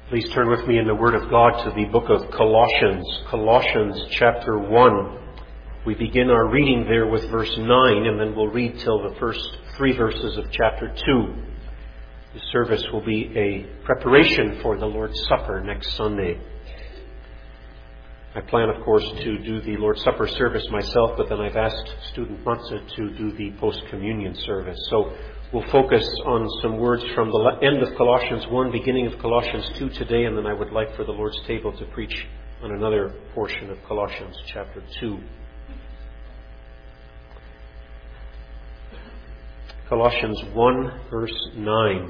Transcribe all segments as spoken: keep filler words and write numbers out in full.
Please turn with me in the Word of God to the book of Colossians, Colossians chapter one. We begin our reading there with verse nine, and then we'll read till the first three verses of chapter two. The service will be a preparation for the Lord's Supper next Sunday. I plan, of course, to do the Lord's Supper service myself, but then I've asked student Matza to do the post-communion service. So we'll focus on some words from the end of Colossians one, beginning of Colossians two today, and then I would like for the Lord's table to preach on another portion of Colossians chapter two. Colossians one, verse nine.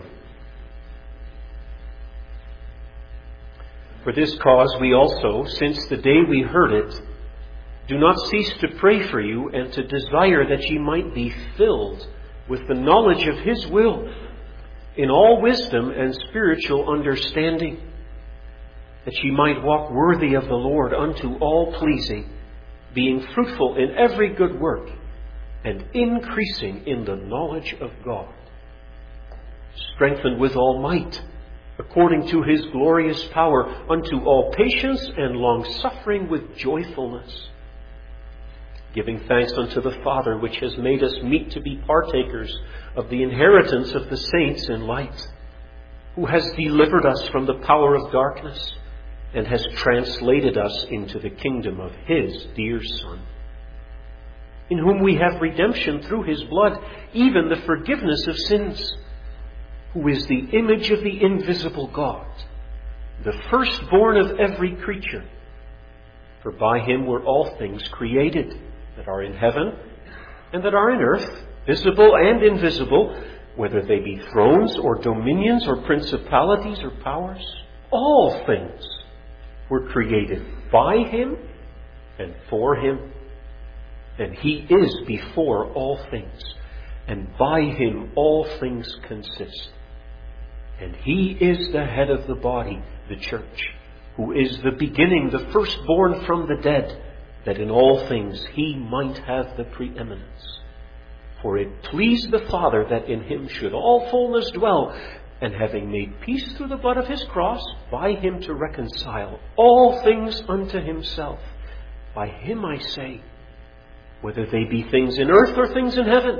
For this cause we also, since the day we heard it, do not cease to pray for you and to desire that ye might be filled with the knowledge of His will, in all wisdom and spiritual understanding, that ye might walk worthy of the Lord unto all pleasing, being fruitful in every good work, and increasing in the knowledge of God, strengthened with all might, according to His glorious power, unto all patience and long-suffering with joyfulness, giving thanks unto the Father, which has made us meet to be partakers of the inheritance of the saints in light, who has delivered us from the power of darkness, and has translated us into the kingdom of His dear Son, in whom we have redemption through His blood, even the forgiveness of sins, who is the image of the invisible God, the firstborn of every creature. For by Him were all things created, that are in heaven and that are in earth, visible and invisible, whether they be thrones or dominions or principalities or powers. All things were created by Him and for Him. And He is before all things, and by Him all things consist. And He is the head of the body, the church, who is the beginning, the firstborn from the dead, that in all things He might have the preeminence. For it pleased the Father that in Him should all fullness dwell, and having made peace through the blood of His cross, by Him to reconcile all things unto Himself. By Him, I say, whether they be things in earth or things in heaven.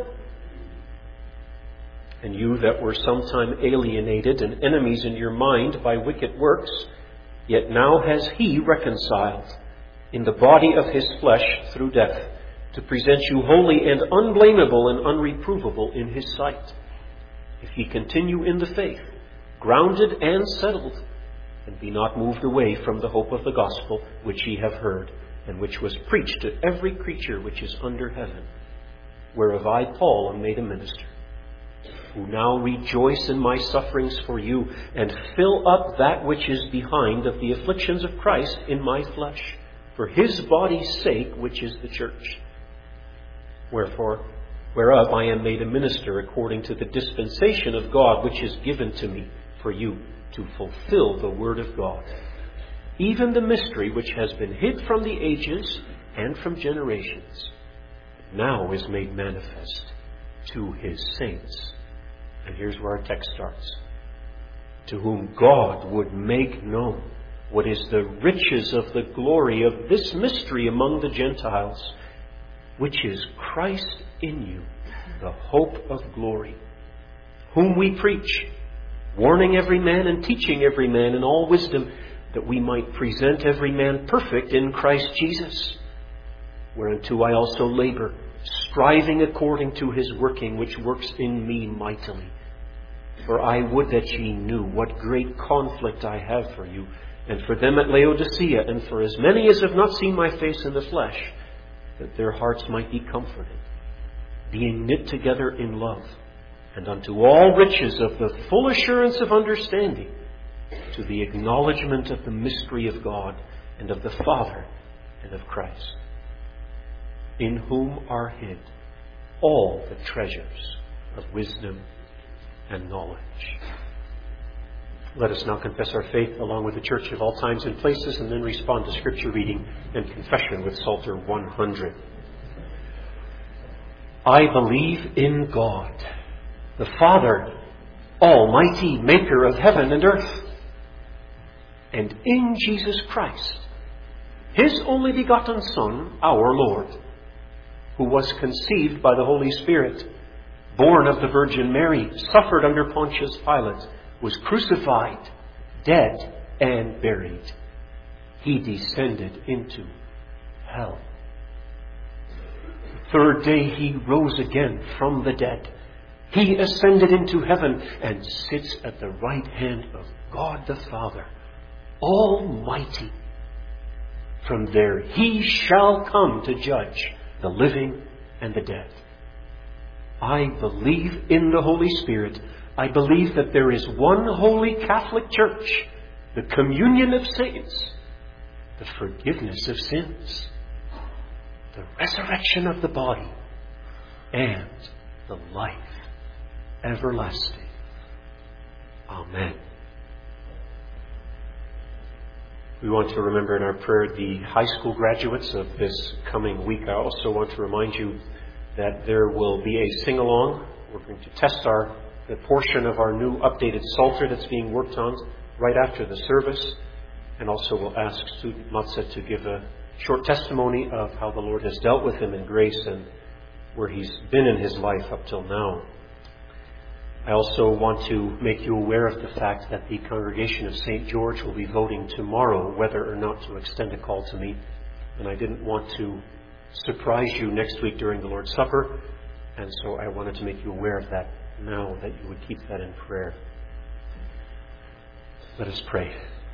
And you that were sometime alienated and enemies in your mind by wicked works, yet now has He reconciled in the body of His flesh through death, to present you holy and unblameable and unreprovable in His sight, if ye continue in the faith, grounded and settled, and be not moved away from the hope of the gospel which ye have heard, and which was preached to every creature which is under heaven, whereof I, Paul, am made a minister, who now rejoice in my sufferings for you, and fill up that which is behind of the afflictions of Christ in my flesh, for His body's sake, which is the church. Wherefore, whereof I am made a minister according to the dispensation of God, which is given to me for you, to fulfill the word of God, even the mystery which has been hid from the ages and from generations, now is made manifest to His saints. And here's where our text starts. To whom God would make known what is the riches of the glory of this mystery among the Gentiles, which is Christ in you, the hope of glory, whom we preach, warning every man and teaching every man in all wisdom, that we might present every man perfect in Christ Jesus, whereunto I also labor, striving according to His working, which works in me mightily. For I would that ye knew what great conflict I have for you, and for them at Laodicea, and for as many as have not seen my face in the flesh, that their hearts might be comforted, being knit together in love, and unto all riches of the full assurance of understanding, to the acknowledgement of the mystery of God, and of the Father, and of Christ, in whom are hid all the treasures of wisdom and knowledge. Let us now confess our faith along with the church of all times and places, and then respond to Scripture reading and confession with Psalter one hundred. I believe in God, the Father, Almighty, maker of heaven and earth, and in Jesus Christ, His only begotten Son, our Lord, who was conceived by the Holy Spirit, born of the Virgin Mary, suffered under Pontius Pilate, was crucified, dead, and buried. He descended into hell. The third day He rose again from the dead. He ascended into heaven and sits at the right hand of God the Father, Almighty. From there He shall come to judge the living and the dead. I believe in the Holy Spirit. I believe that there is one holy Catholic Church, the communion of saints, the forgiveness of sins, the resurrection of the body, and the life everlasting. Amen. We want to remember in our prayer the high school graduates of this coming week. I also want to remind you that there will be a sing-along. We're going to test our the portion of our new updated Psalter that's being worked on right after the service. And also we'll ask student Matze to give a short testimony of how the Lord has dealt with him in grace and where he's been in his life up till now. I also want to make you aware of the fact that the congregation of Saint George will be voting tomorrow whether or not to extend a call to me. And I didn't want to surprise you next week during the Lord's Supper. And so I wanted to make you aware of that now, that you would keep that in prayer. Let us pray.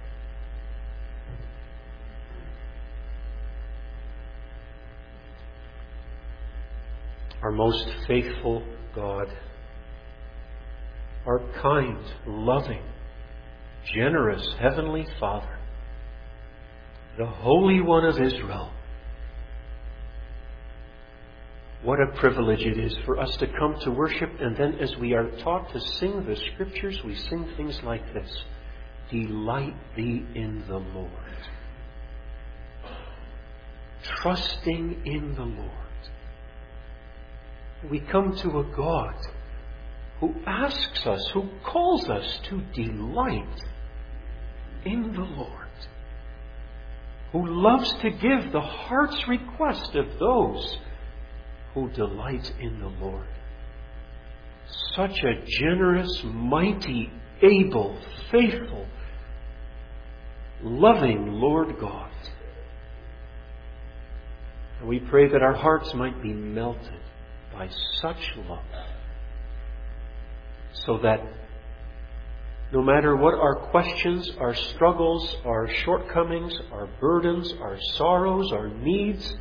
Our most faithful God, our kind, loving, generous Heavenly Father, the Holy One of Israel, what a privilege it is for us to come to worship, and then as we are taught to sing the Scriptures, we sing things like this: delight thee in the Lord. Trusting in the Lord. We come to a God who asks us, who calls us to delight in the Lord, who loves to give the heart's request of those who delight in the Lord. Such a generous, mighty, able, faithful, loving Lord God. And we pray that our hearts might be melted by such love, so that no matter what our questions, our struggles, our shortcomings, our burdens, our sorrows, our needs,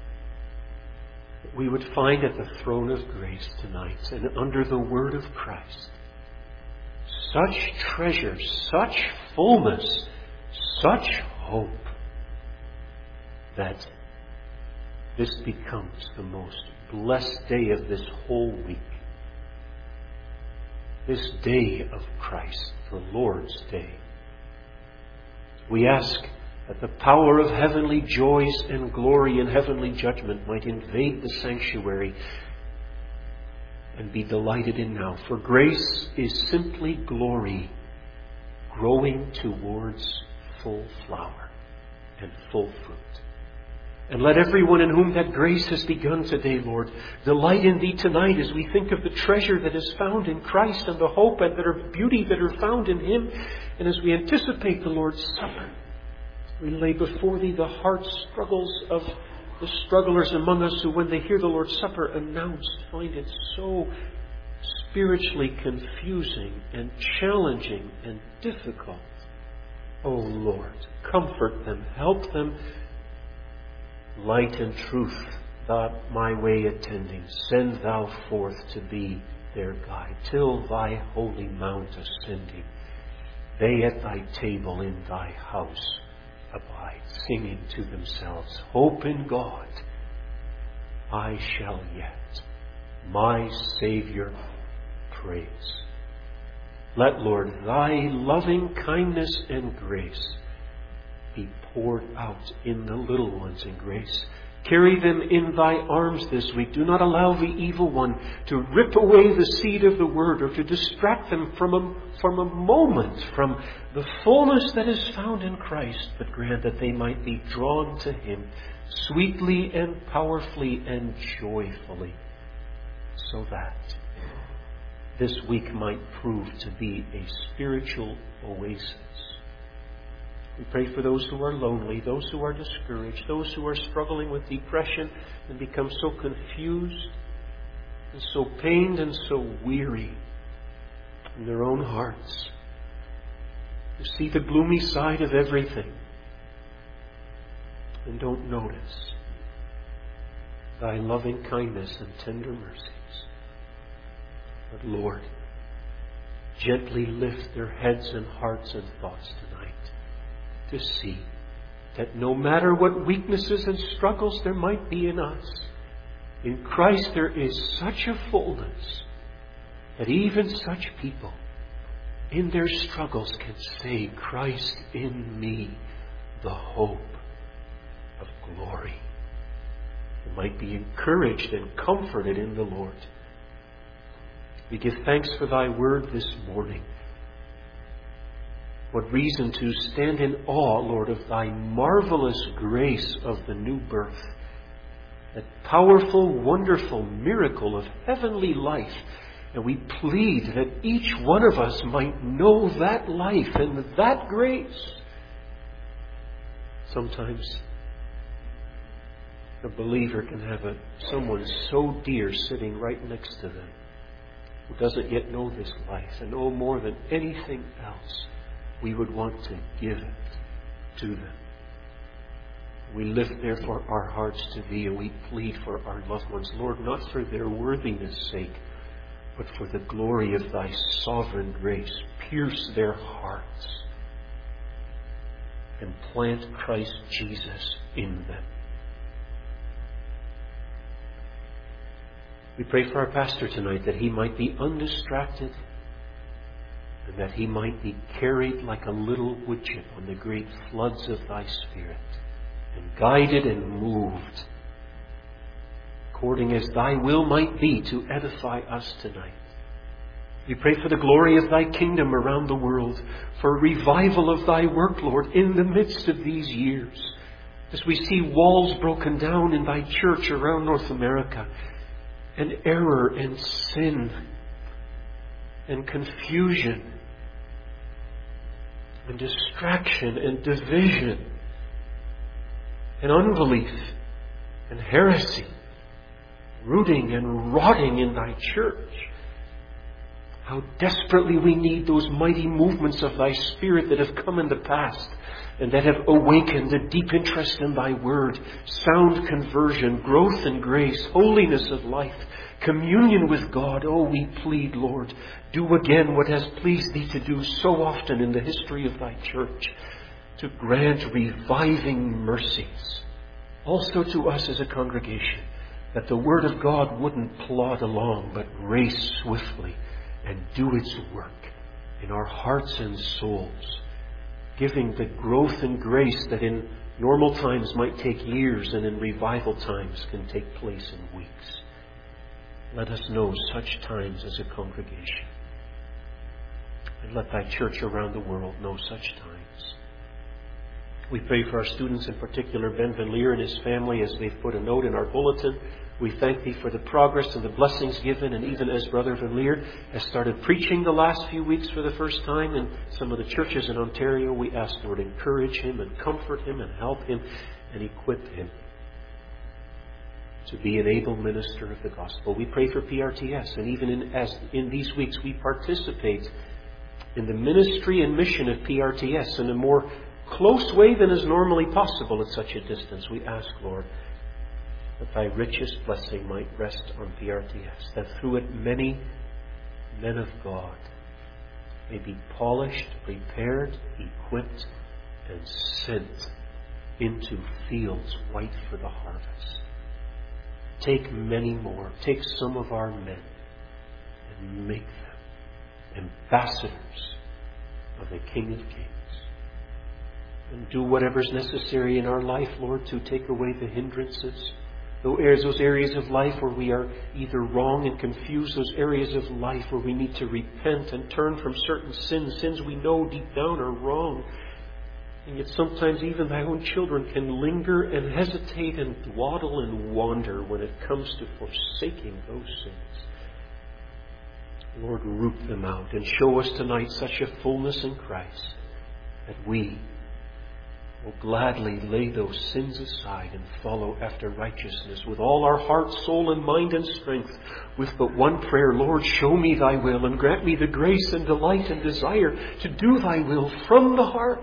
we would find at the throne of grace tonight and under the word of Christ such treasure, such fullness, such hope, that this becomes the most blessed day of this whole week. This day of Christ, the Lord's Day. We ask that the power of heavenly joys and glory and heavenly judgment might invade the sanctuary and be delighted in now. For grace is simply glory growing towards full flower and full fruit. And let everyone in whom that grace has begun today, Lord, delight in Thee tonight as we think of the treasure that is found in Christ and the hope and the beauty that are found in Him. And as we anticipate the Lord's Supper, we lay before Thee the heart struggles of the strugglers among us who, when they hear the Lord's Supper announced, find it so spiritually confusing and challenging and difficult. Oh Lord, comfort them, help them. Light and truth, Thou my way attending, send Thou forth to be their guide, till Thy holy mount ascending, they at Thy table in Thy house abide, singing to themselves, hope in God, I shall yet my Saviour praise. Let, Lord, Thy loving kindness and grace be poured out in the little ones in grace, Carry them in thy arms this week. Do not allow the evil one to rip away the seed of the word or to distract them from a, from a moment, from the fullness that is found in Christ, but grant that they might be drawn to him sweetly and powerfully and joyfully, so that this week might prove to be a spiritual oasis. We pray for those who are lonely, those who are discouraged, those who are struggling with depression and become so confused and so pained and so weary in their own hearts, who see the gloomy side of everything and don't notice thy loving kindness and tender mercies. But Lord, gently lift their heads and hearts and thoughts tonight to see that no matter what weaknesses and struggles there might be in us, in Christ there is such a fullness that even such people in their struggles can say, Christ in me, the hope of glory. They might be encouraged and comforted in the Lord. We give thanks for thy word this morning. What reason to stand in awe, Lord, of thy marvelous grace of the new birth. That powerful, wonderful miracle of heavenly life. And we plead that each one of us might know that life and that grace. Sometimes a believer can have a, someone so dear sitting right next to them who doesn't yet know this life. And oh, more than anything else, we would want to give it to them. We lift therefore our hearts to thee, and we plead for our loved ones, Lord, not for their worthiness' sake, but for the glory of thy sovereign grace. Pierce their hearts and plant Christ Jesus in them. We pray for our pastor tonight that he might be undistracted and that he might be carried like a little woodchip on the great floods of thy Spirit, and guided and moved according as thy will might be to edify us tonight. We pray for the glory of thy kingdom around the world, for a revival of thy work, Lord, in the midst of these years. As we see walls broken down in thy church around North America, and error and sin and confusion and distraction and division and unbelief and heresy rooting and rotting in thy church. How desperately we need those mighty movements of thy Spirit that have come in the past and that have awakened a deep interest in thy word, sound conversion, growth in grace, holiness of life, communion with God. Oh, we plead, Lord, do again what has pleased thee to do so often in the history of thy church, to grant reviving mercies, also to us as a congregation, that the word of God wouldn't plod along, but race swiftly and do its work in our hearts and souls, giving the growth and grace that in normal times might take years and in revival times can take place in weeks. Let us know such times as a congregation. And let thy church around the world know such times. We pray for our students, in particular Ben Van Leer and his family, as they've put a note in our bulletin. We thank thee for the progress and the blessings given, and even as Brother Van Leer has started preaching the last few weeks for the first time in some of the churches in Ontario, we ask, Lord, encourage him and comfort him and help him and equip him to be an able minister of the gospel. We pray for P R T S, and even in, as in these weeks we participate in the ministry and mission of P R T S in a more close way than is normally possible at such a distance. We ask, Lord, that thy richest blessing might rest on P R T S, that through it many men of God may be polished, prepared, equipped, and sent into fields white for the harvest. Take many more. Take some of our men and make them ambassadors of the King of Kings. and do whatever's necessary in our life, Lord, to take away the hindrances. Those areas of life where we are either wrong and confused, those areas of life where we need to repent and turn from certain sins, sins we know deep down are wrong. And yet sometimes even thy own children can linger and hesitate and dawdle and wander when it comes to forsaking those sins. Lord, root them out and show us tonight such a fullness in Christ that we will gladly lay those sins aside and follow after righteousness with all our heart, soul, and mind and strength, with but one prayer: Lord, show me thy will and grant me the grace and delight and desire to do thy will from the heart.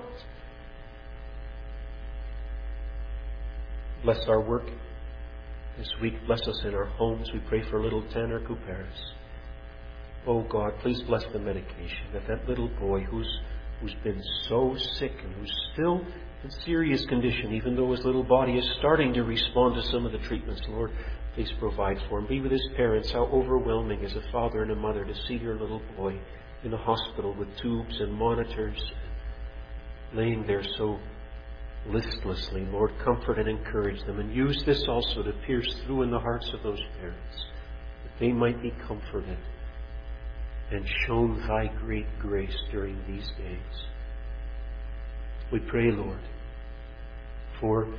Bless our work this week. Bless us in our homes. We pray for little Tanner Couperis. Oh God, please bless the medication that that little boy who's who's been so sick and who's still in serious condition, even though his little body is starting to respond to some of the treatments. Lord, please provide for him. Be with his parents. How overwhelming as a father and a mother to see your little boy in a hospital with tubes and monitors, laying there so listlessly. Lord, comfort and encourage them, and use this also to pierce through in the hearts of those parents, that they might be comforted and shown thy great grace during these days. We pray, Lord, for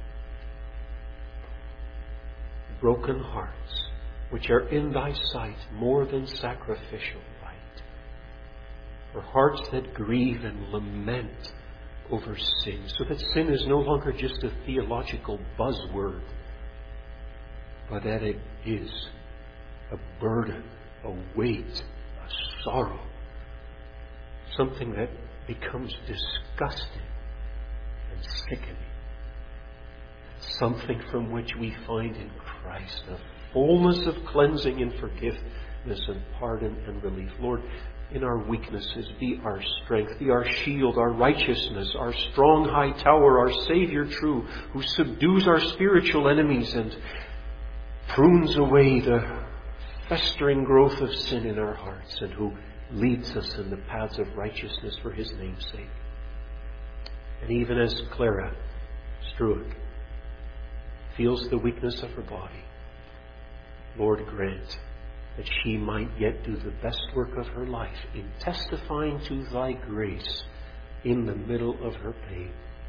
broken hearts, which are in thy sight more than sacrificial light, for hearts that grieve and lament over sin, so that sin is no longer just a theological buzzword, but that it is a burden, a weight, a sorrow, something that becomes disgusting and sickening, something from which we find in Christ a fullness of cleansing and forgiveness and pardon and relief. Lord, in our weaknesses, be our strength, be our shield, our righteousness, our strong high tower, our Savior true, who subdues our spiritual enemies and prunes away the festering growth of sin in our hearts, and who leads us in the paths of righteousness for his name's sake. And even as Clara Struick feels the weakness of her body, Lord, grant that she might yet do the best work of her life in testifying to thy grace in the middle of her pain.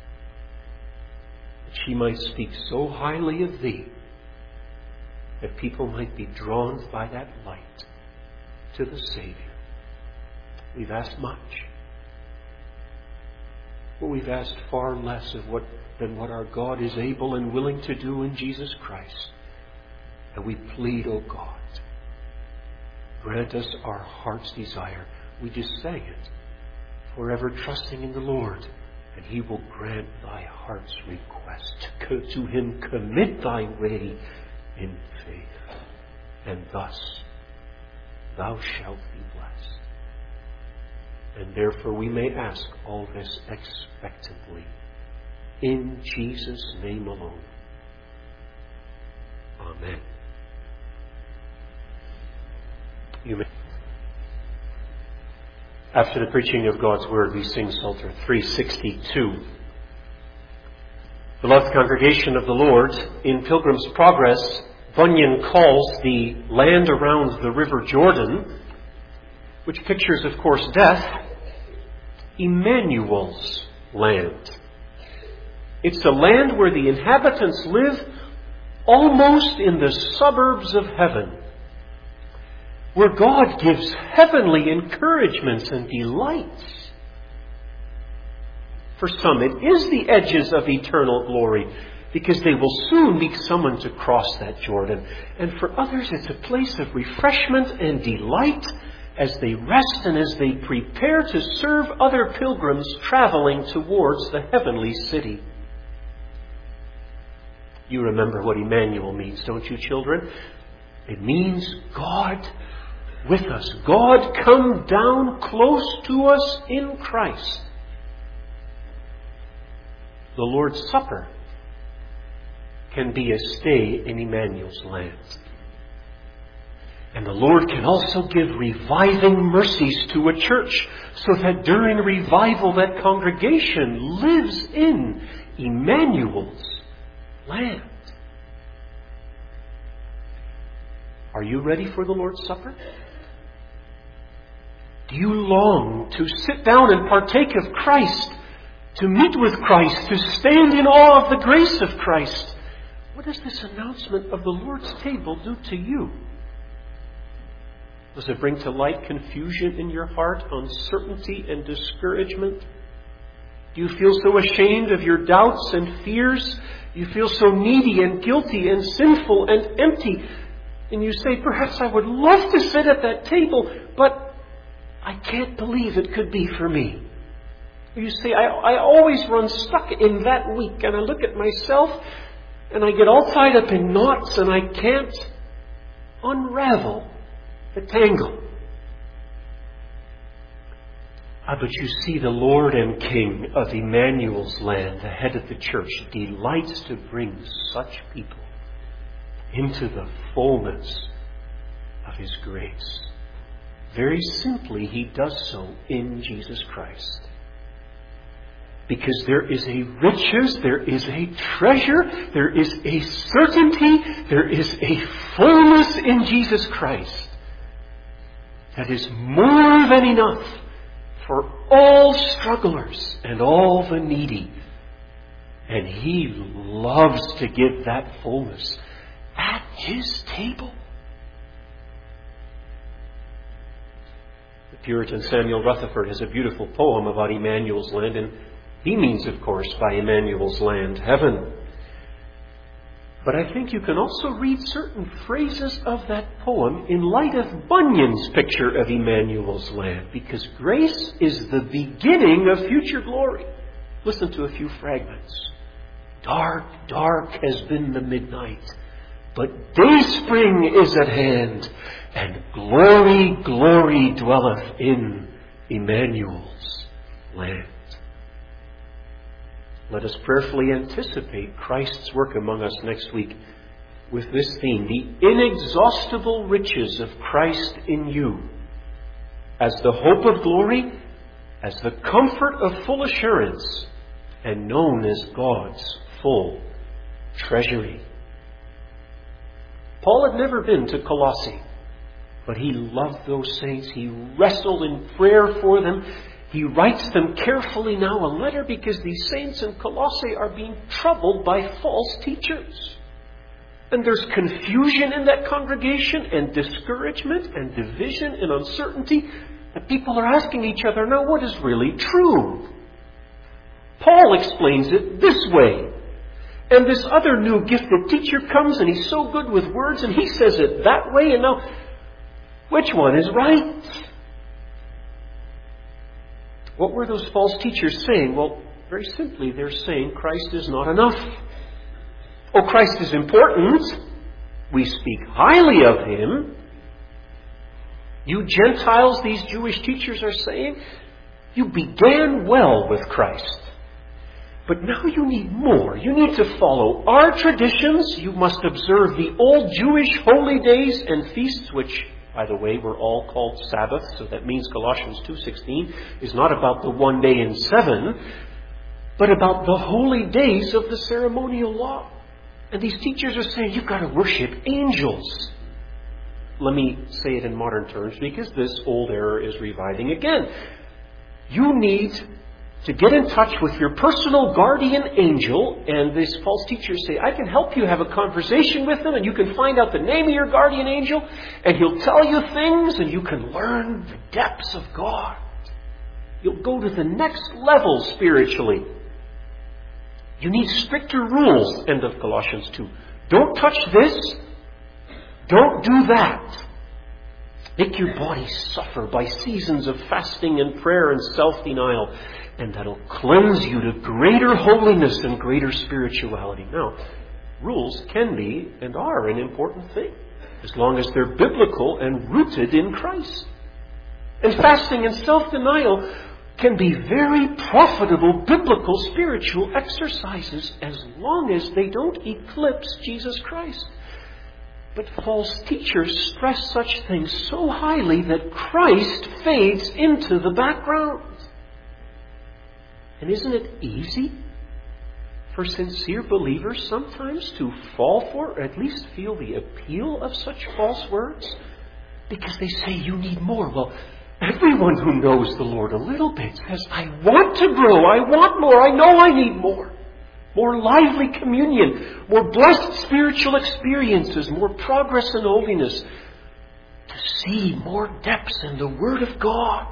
That she might speak so highly of thee that people might be drawn by that light to the Savior. We've asked much, but we've asked far less of what than what our God is able and willing to do in Jesus Christ. And we plead, O God, grant us our heart's desire. We just sang it. Forever trusting in the Lord, and he will grant thy heart's request. To him commit thy way in faith, and thus thou shalt be blessed. And therefore we may ask all this expectantly, in Jesus' name alone. Amen. You may. After the preaching of God's Word, we sing Psalter three sixty-two. Beloved congregation of the Lord, in Pilgrim's Progress, Bunyan calls the land around the River Jordan, which pictures, of course, death, Emmanuel's land. It's a land where the inhabitants live almost in the suburbs of heaven, where God gives heavenly encouragements and delights. For some, it is the edges of eternal glory, because they will soon be summoned to cross that Jordan. And for others, it's a place of refreshment and delight as they rest and as they prepare to serve other pilgrims traveling towards the heavenly city. You remember what Emmanuel means, don't you, children? It means God with us. God come down close to us in Christ. The Lord's Supper can be a stay in Emmanuel's land. And the Lord can also give reviving mercies to a church so that during revival that congregation lives in Emmanuel's land. Are you ready for the Lord's Supper? Do you long to sit down and partake of Christ, to meet with Christ, to stand in awe of the grace of Christ? What does this announcement of the Lord's table do to you? Does it bring to light confusion in your heart, uncertainty and discouragement? Do you feel so ashamed of your doubts and fears? You feel so needy and guilty and sinful and empty. And you say, perhaps I would love to sit at that table, but I can't believe it could be for me. Or you say, I, I always run stuck in that week, and I look at myself and I get all tied up in knots and I can't unravel the tangle. Ah, but you see, the Lord and King of Emmanuel's land, the head of the church, delights to bring such people into the fullness of His grace. Very simply, He does so in Jesus Christ. Because there is a riches, there is a treasure, there is a certainty, there is a fullness in Jesus Christ that is more than enough for all strugglers and all the needy. And He loves to give that fullness at His table. The Puritan Samuel Rutherford has a beautiful poem about Emmanuel's land, and he means, of course, by Emmanuel's land, heaven. But I think you can also read certain phrases of that poem in light of Bunyan's picture of Emmanuel's land, because grace is the beginning of future glory. Listen to a few fragments. Dark, dark has been the midnight, but dayspring is at hand, and glory, glory dwelleth in Emmanuel's land. Let us prayerfully anticipate Christ's work among us next week with this theme, the inexhaustible riches of Christ in you, as the hope of glory, as the comfort of full assurance, and known as God's full treasury. Paul had never been to Colossae, but he loved those saints. He wrestled in prayer for them. He writes them carefully now a letter because these saints in Colossae are being troubled by false teachers. And there's confusion in that congregation and discouragement and division and uncertainty. And people are asking each other, now what is really true? Paul explains it this way. And this other new gifted teacher comes and he's so good with words and he says it that way. And now, which one is right? What were those false teachers saying? Well, very simply, they're saying Christ is not enough. Oh, Christ is important. We speak highly of Him. You Gentiles, these Jewish teachers are saying, you began well with Christ. But now you need more. You need to follow our traditions. You must observe the old Jewish holy days and feasts, which, by the way, we're all called Sabbath, so that means Colossians two sixteen is not about the one day in seven, but about the holy days of the ceremonial law. And these teachers are saying, you've got to worship angels. Let me say it in modern terms, because this old error is reviving again. You need to get in touch with your personal guardian angel, and these false teachers say, I can help you have a conversation with him, and you can find out the name of your guardian angel, and he'll tell you things, and you can learn the depths of God. You'll go to the next level spiritually. You need stricter rules, end of Colossians two. Don't touch this. Don't do that. Make your body suffer by seasons of fasting and prayer and self-denial. And that'll cleanse you to greater holiness and greater spirituality. Now, rules can be and are an important thing, as long as they're biblical and rooted in Christ. And fasting and self-denial can be very profitable biblical spiritual exercises as long as they don't eclipse Jesus Christ. But false teachers stress such things so highly that Christ fades into the background. And isn't it easy for sincere believers sometimes to fall for, or at least feel the appeal of such false words? Because they say you need more. Well, everyone who knows the Lord a little bit says, I want to grow, I want more, I know I need more. More lively communion, more blessed spiritual experiences, more progress in holiness, to see more depths in the Word of God.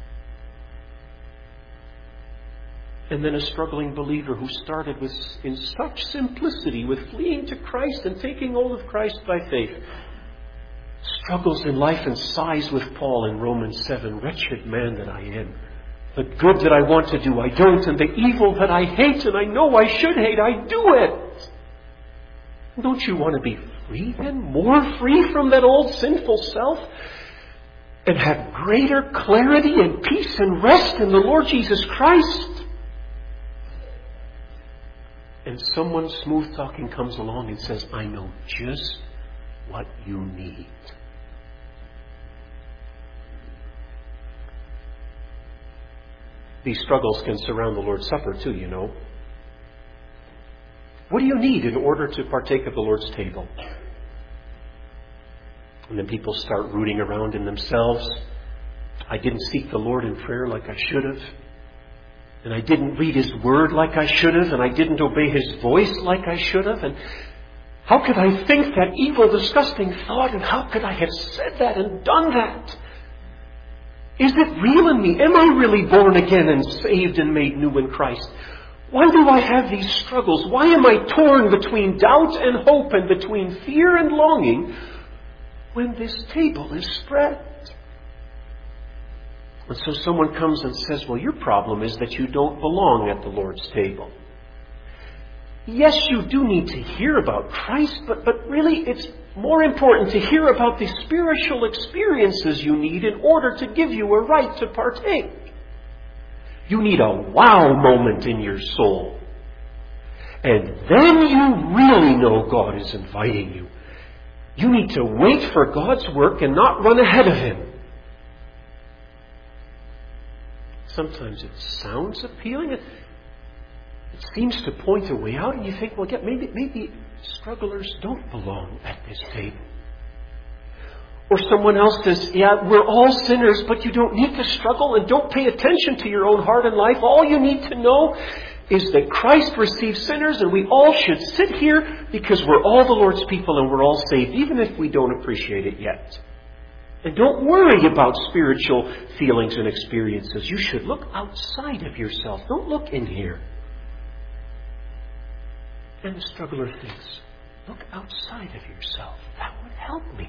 And then a struggling believer who started with, in such simplicity with fleeing to Christ and taking hold of Christ by faith, struggles in life and sighs with Paul in Romans seven, wretched man that I am. The good that I want to do, I don't. And the evil that I hate and I know I should hate, I do it. Don't you want to be free then? More free from that old sinful self? And have greater clarity and peace and rest in the Lord Jesus Christ? And someone smooth talking comes along and says, I know just what you need. These struggles can surround the Lord's Supper too, you know. What do you need in order to partake of the Lord's table? And then people start rooting around in themselves. I didn't seek the Lord in prayer like I should have. And I didn't read His Word like I should have. And I didn't obey His voice like I should have. And how could I think that evil, disgusting thought? And how could I have said that and done that? Is it real in me? Am I really born again and saved and made new in Christ? Why do I have these struggles? Why am I torn between doubt and hope and between fear and longing when this table is spread? And so someone comes and says, well, your problem is that you don't belong at the Lord's table. Yes, you do need to hear about Christ, but, but really it's more important to hear about the spiritual experiences you need in order to give you a right to partake. You need a wow moment in your soul. And then you really know God is inviting you. You need to wait for God's work and not run ahead of Him. Sometimes it sounds appealing. It, it seems to point a way out, and you think, well, yeah, maybe, maybe strugglers don't belong at this table. Or someone else says, yeah, we're all sinners, but you don't need to struggle and don't pay attention to your own heart and life. All you need to know is that Christ receives sinners and we all should sit here because we're all the Lord's people and we're all saved, even if we don't appreciate it yet. And don't worry about spiritual feelings and experiences. You should look outside of yourself. Don't look in here. And the struggler thinks, look outside of yourself. That would help me.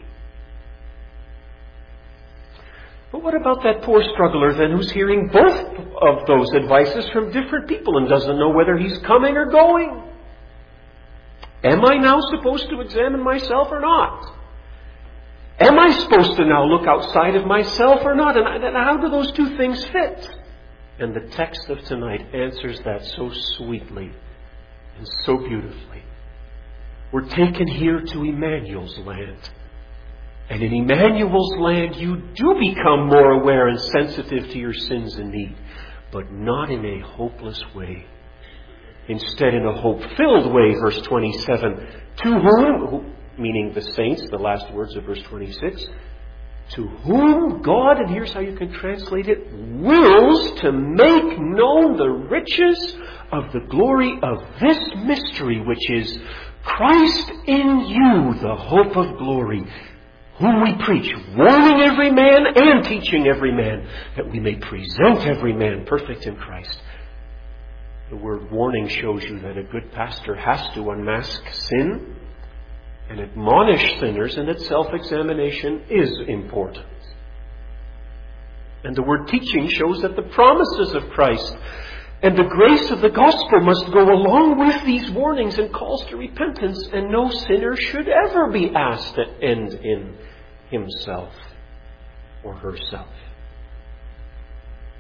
But what about that poor struggler then who's hearing both of those advices from different people and doesn't know whether he's coming or going? Am I now supposed to examine myself or not? Am I supposed to now look outside of myself or not? And, and how do those two things fit? And the text of tonight answers that so sweetly and so beautifully. We're taken here to Emmanuel's land. And in Emmanuel's land, you do become more aware and sensitive to your sins and need, but not in a hopeless way. Instead, in a hope-filled way, verse twenty-seven, to whom, meaning the saints, the last words of verse twenty-six, to whom God, and here's how you can translate it, wills to make known the riches of the glory of this mystery, which is Christ in you, the hope of glory, whom we preach, warning every man and teaching every man, that we may present every man perfect in Christ. The word warning shows you that a good pastor has to unmask sin and admonish sinners, and that self-examination is important. And the word teaching shows that the promises of Christ and the grace of the gospel must go along with these warnings and calls to repentance, and no sinner should ever be asked to end in himself or herself.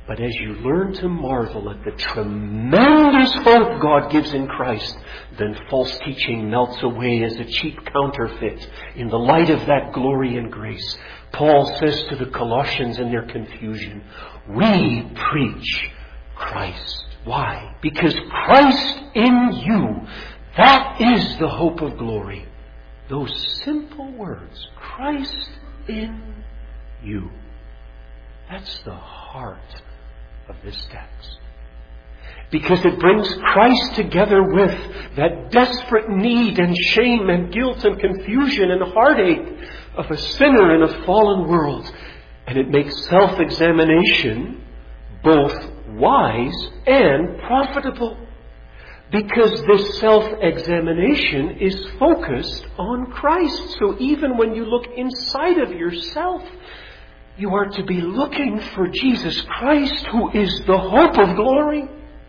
But as you learn to marvel at the tremendous hope God gives in Christ, then false teaching melts away as a cheap counterfeit in the light of that glory and grace. Paul says to the Colossians in their confusion, we preach Christ. Why? Because Christ in you, that is the hope of glory. Those simple words, Christ in you. That's the heart of this text. Because it brings Christ together with that desperate need and shame and guilt and confusion and heartache of a sinner in a fallen world. And it makes self-examination both wise and profitable. Because this self-examination is focused on Christ. So even when you look inside of yourself, you are to be looking for Jesus Christ, who is the hope of glory.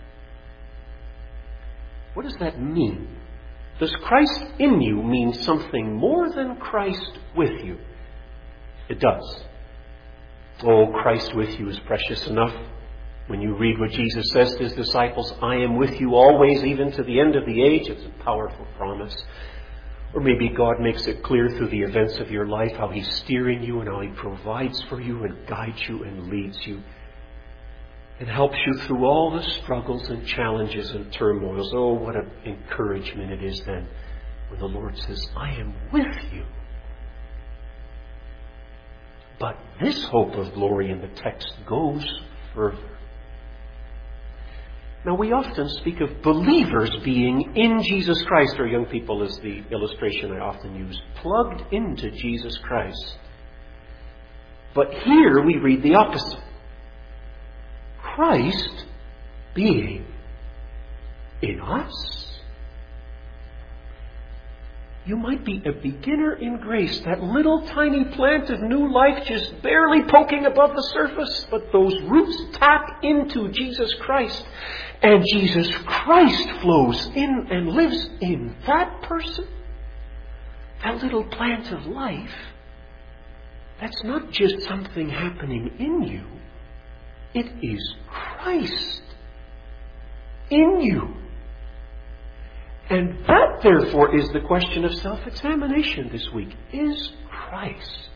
What does that mean? Does Christ in you mean something more than Christ with you? It does. Oh, Christ with you is precious enough. When you read what Jesus says to his disciples, I am with you always, even to the end of the age, it's a powerful promise. Or maybe God makes it clear through the events of your life how he's steering you and how he provides for you and guides you and leads you and helps you through all the struggles and challenges and turmoils. Oh, what an encouragement it is then when the Lord says, I am with you. But this hope of glory in the text goes further. Now, we often speak of believers being in Jesus Christ, or young people is the illustration I often use, plugged into Jesus Christ. But here we read the opposite. Christ being in us. You might be a beginner in grace, that little tiny plant of new life just barely poking above the surface, but those roots tap into Jesus Christ. And Jesus Christ flows in and lives in that person. That little plant of life, that's not just something happening in you. It is Christ in you. And that, therefore, is the question of self-examination this week. Is Christ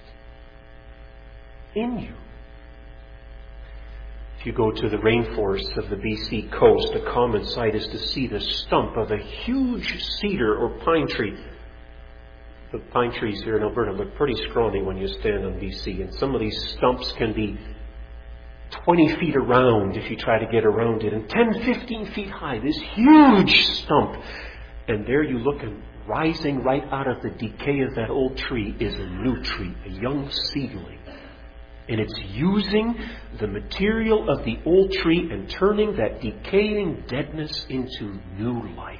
in you? If you go to the rainforests of the B C coast, a common sight is to see the stump of a huge cedar or pine tree. The pine trees here in Alberta look pretty scrawny when you stand on B C, and some of these stumps can be twenty feet around if you try to get around it, and ten, fifteen feet high, this huge stump. And there you look, and rising right out of the decay of that old tree is a new tree, a young seedling. And it's using the material of the old tree and turning that decaying deadness into new life.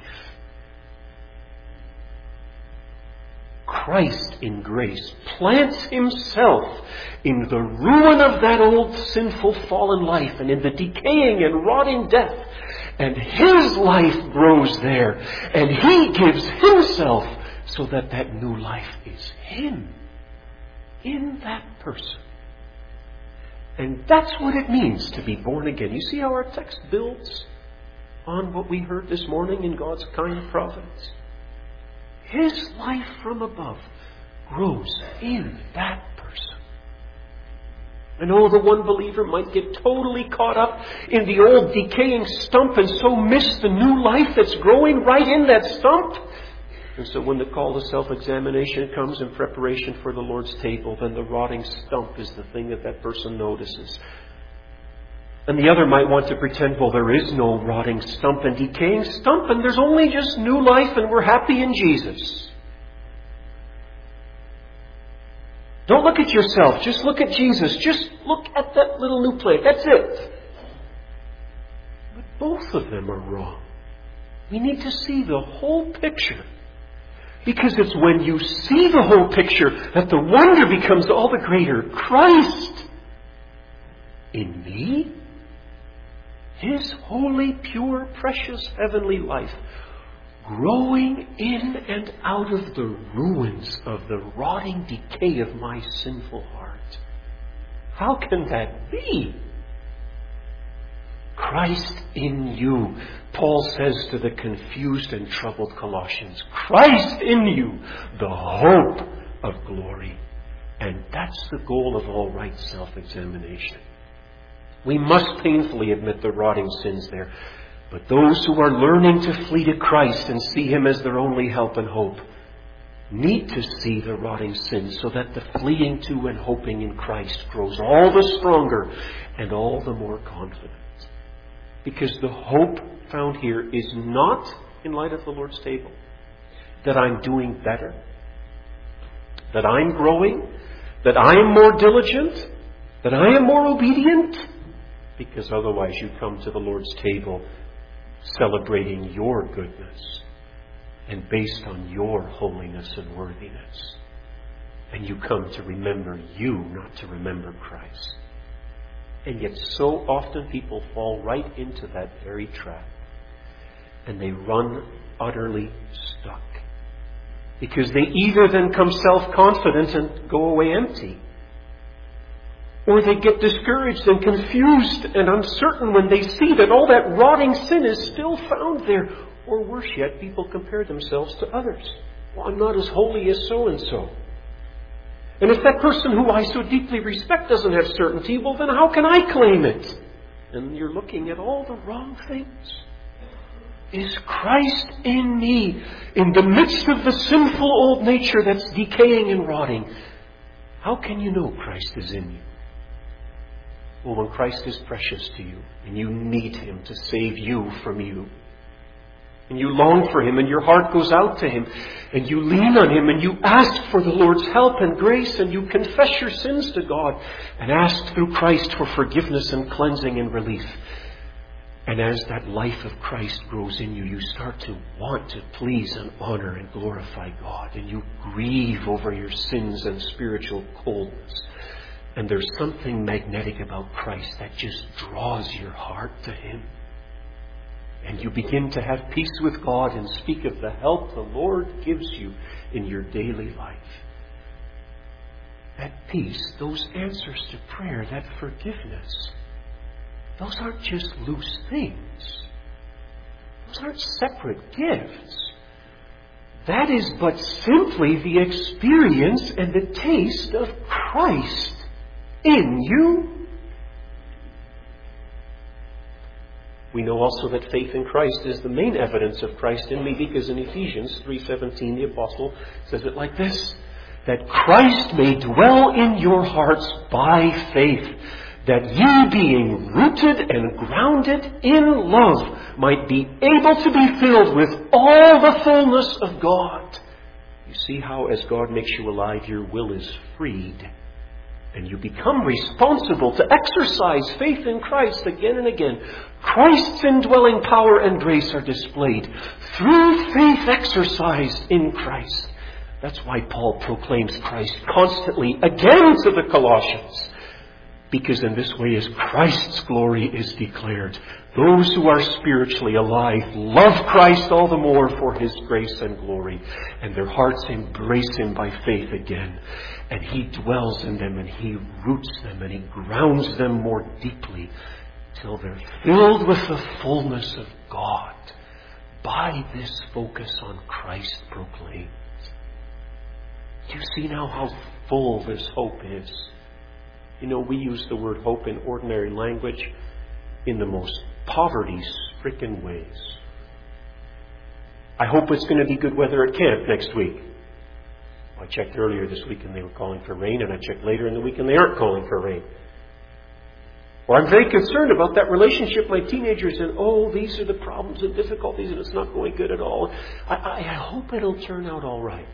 Christ in grace plants himself in the ruin of that old sinful fallen life and in the decaying and rotting death. And his life grows there. And he gives himself so that that new life is him in that person. And that's what it means to be born again. You see how our text builds on what we heard this morning in God's kind providence? His life from above grows in that person. And oh, the one believer might get totally caught up in the old decaying stump and so miss the new life that's growing right in that stump. And so when the call to self-examination comes in preparation for the Lord's table, then the rotting stump is the thing that that person notices. And the other might want to pretend, well, there is no rotting stump and decaying stump, and there's only just new life, and we're happy in Jesus. Don't look at yourself. Just look at Jesus. Just look at that little new plant. That's it. But both of them are wrong. We need to see the whole picture. Because it's when you see the whole picture that the wonder becomes all the greater. Christ in me, his holy, pure, precious, heavenly life, growing in and out of the ruins of the rotting decay of my sinful heart. How can that be? Christ in you. Paul says to the confused and troubled Colossians, Christ in you, the hope of glory. And that's the goal of all right self-examination. We must painfully admit the rotting sins there. But those who are learning to flee to Christ and see Him as their only help and hope need to see the rotting sins so that the fleeing to and hoping in Christ grows all the stronger and all the more confident. Because the hope found here is not, in light of the Lord's table, that I'm doing better, that I'm growing, that I am more diligent, that I am more obedient, because otherwise you come to the Lord's table celebrating your goodness and based on your holiness and worthiness. And you come to remember you, not to remember Christ. And yet so often people fall right into that very trap. And they run utterly stuck. Because they either then come self-confident and go away empty, or they get discouraged and confused and uncertain when they see that all that rotting sin is still found there. Or worse yet, people compare themselves to others. Well, I'm not as holy as so-and-so. And if that person who I so deeply respect doesn't have certainty, well then how can I claim it? And you're looking at all the wrong things. Is Christ in me, in the midst of the sinful old nature that's decaying and rotting? How can you know Christ is in you? Well, when Christ is precious to you, and you need Him to save you from you, and you long for Him, and your heart goes out to Him, and you lean on Him, and you ask for the Lord's help and grace, and you confess your sins to God, and ask through Christ for forgiveness and cleansing and relief. And as that life of Christ grows in you, you start to want to please and honor and glorify God, and you grieve over your sins and spiritual coldness. And there's something magnetic about Christ that just draws your heart to Him. And you begin to have peace with God and speak of the help the Lord gives you in your daily life. That peace, those answers to prayer, that forgiveness, those aren't just loose things. Those aren't separate gifts. That is but simply the experience and the taste of Christ in you. We know also that faith in Christ is the main evidence of Christ in me, because in Ephesians three seventeen the apostle says it like this, that Christ may dwell in your hearts by faith, that ye being rooted and grounded in love might be able to be filled with all the fullness of God. You see how as God makes you alive, your will is freed. And you become responsible to exercise faith in Christ again and again. Christ's indwelling power and grace are displayed through faith exercised in Christ. That's why Paul proclaims Christ constantly again to the Colossians. Because in this way, as Christ's glory is declared, those who are spiritually alive love Christ all the more for His grace and glory, and their hearts embrace Him by faith again. And He dwells in them, and He roots them, and He grounds them more deeply till they're filled with the fullness of God by this focus on Christ proclaimed. Do you see now how full this hope is? You know, we use the word hope in ordinary language in the most poverty-stricken ways. I hope it's going to be good weather at camp next week. I checked earlier this week and they were calling for rain, and I checked later in the week and they aren't calling for rain. Or I'm very concerned about that relationship my teenagers in. Oh, these are the problems and difficulties and it's not going good at all. I, I, I hope it'll turn out all right.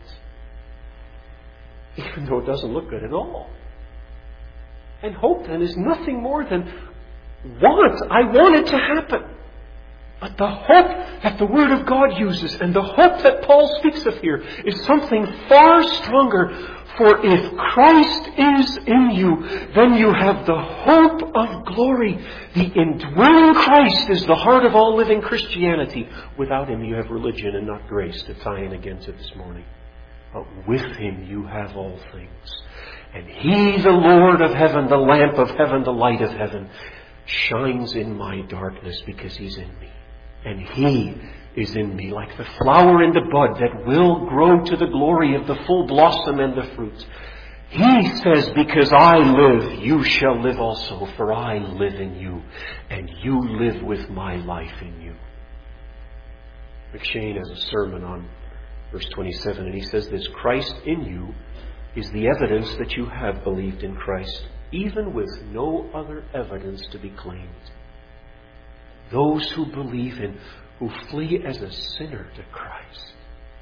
Even though it doesn't look good at all. And hope then is nothing more than want. I want it to happen. But the hope that the Word of God uses and the hope that Paul speaks of here is something far stronger. For if Christ is in you, then you have the hope of glory. The indwelling Christ is the heart of all living Christianity. Without Him you have religion and not grace, to tie in again to this morning. But with Him you have all things. And He, the Lord of heaven, the lamp of heaven, the light of heaven, shines in my darkness because He's in me. And He is in me like the flower in the bud that will grow to the glory of the full blossom and the fruit. He says, because I live, you shall live also, for I live in you, and you live with my life in you. McShane has a sermon on verse twenty-seven, and he says this: Christ in you is the evidence that you have believed in Christ, even with no other evidence to be claimed. Those who believe in, who flee as a sinner to Christ,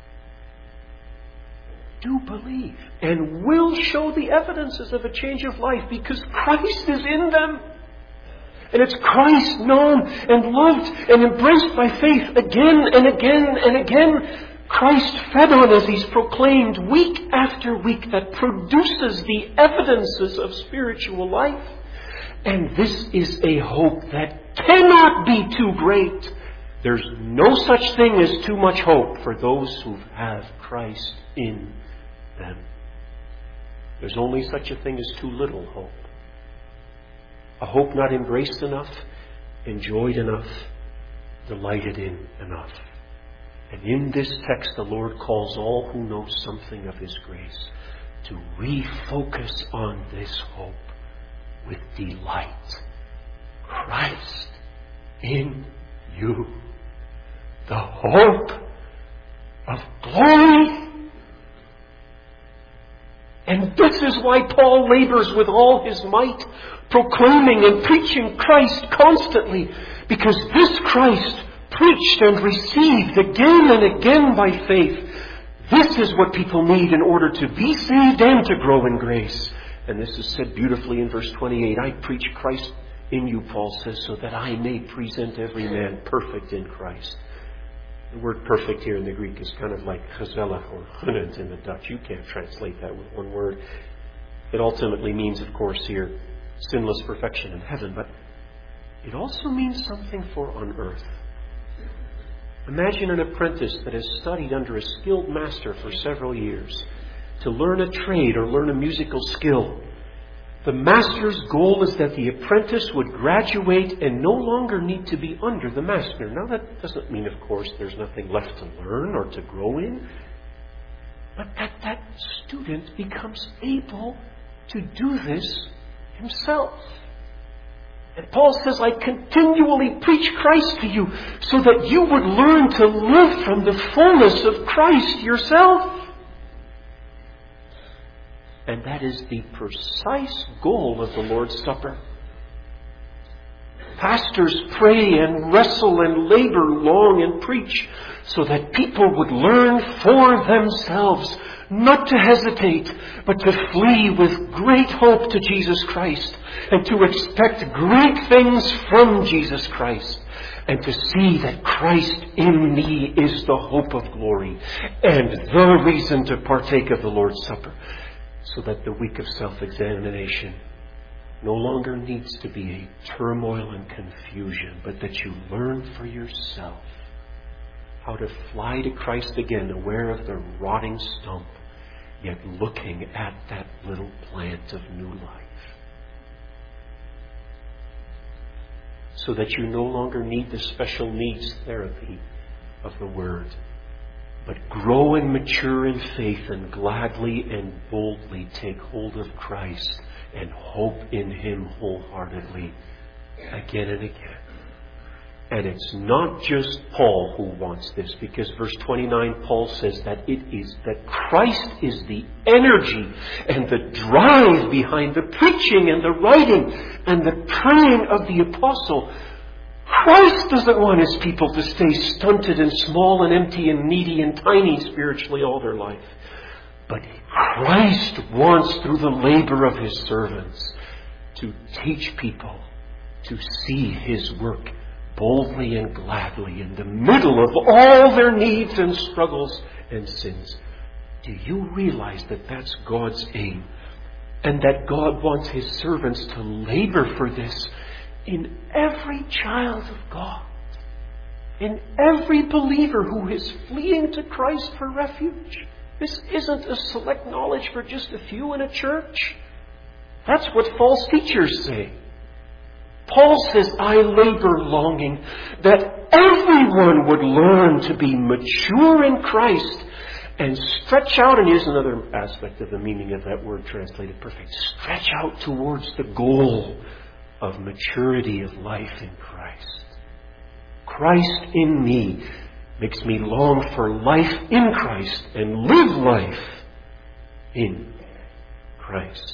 do believe and will show the evidences of a change of life because Christ is in them. And it's Christ known and loved and embraced by faith again and again and again. Christ fed on as He's proclaimed week after week that produces the evidences of spiritual life. And this is a hope that cannot be too great. There's no such thing as too much hope for those who have Christ in them. There's only such a thing as too little hope. A hope not embraced enough, enjoyed enough, delighted in enough. And in this text, the Lord calls all who know something of His grace to refocus on this hope with delight. Christ in you, the hope of glory. And this is why Paul labors with all his might, proclaiming and preaching Christ constantly, because this Christ, preached and received again and again by faith, this is what people need in order to be saved and to grow in grace. And this is said beautifully in verse twenty-eight. I preach Christ in you, Paul says, so that I may present every man perfect in Christ. The word perfect here in the Greek is kind of like gezellig or gunnend in the Dutch. You can't translate that with one word. It ultimately means, of course, here, sinless perfection in heaven, but it also means something for on earth. Imagine an apprentice that has studied under a skilled master for several years to learn a trade or learn a musical skill. The master's goal is that the apprentice would graduate and no longer need to be under the master. Now that doesn't mean, of course, there's nothing left to learn or to grow in, but that that student becomes able to do this himself. And Paul says, I continually preach Christ to you so that you would learn to live from the fullness of Christ yourself. And that is the precise goal of the Lord's Supper. Pastors pray and wrestle and labor long and preach so that people would learn for themselves not to hesitate, but to flee with great hope to Jesus Christ and to expect great things from Jesus Christ and to see that Christ in me is the hope of glory and the reason to partake of the Lord's Supper, so that the week of self-examination no longer needs to be a turmoil and confusion, but that you learn for yourself how to fly to Christ again, aware of the rotting stump, yet looking at that little plant of new life. So that you no longer need the special needs therapy of the Word, but grow and mature in faith and gladly and boldly take hold of Christ and hope in Him wholeheartedly again and again. And it's not just Paul who wants this, because verse twenty-nine, Paul says that it is that Christ is the energy and the drive behind the preaching and the writing and the praying of the apostle. Christ doesn't want His people to stay stunted and small and empty and needy and tiny spiritually all their life. But Christ wants, through the labor of His servants, to teach people to see His work boldly and gladly in the middle of all their needs and struggles and sins. Do you realize that that's God's aim? And that God wants His servants to labor for this in every child of God, in every believer who is fleeing to Christ for refuge. This isn't a select knowledge for just a few in a church. That's what false teachers say. Paul says, I labor longing that everyone would learn to be mature in Christ and stretch out, and here's another aspect of the meaning of that word translated perfect, stretch out towards the goal of maturity of life in Christ. Christ in me makes me long for life in Christ and live life in Christ.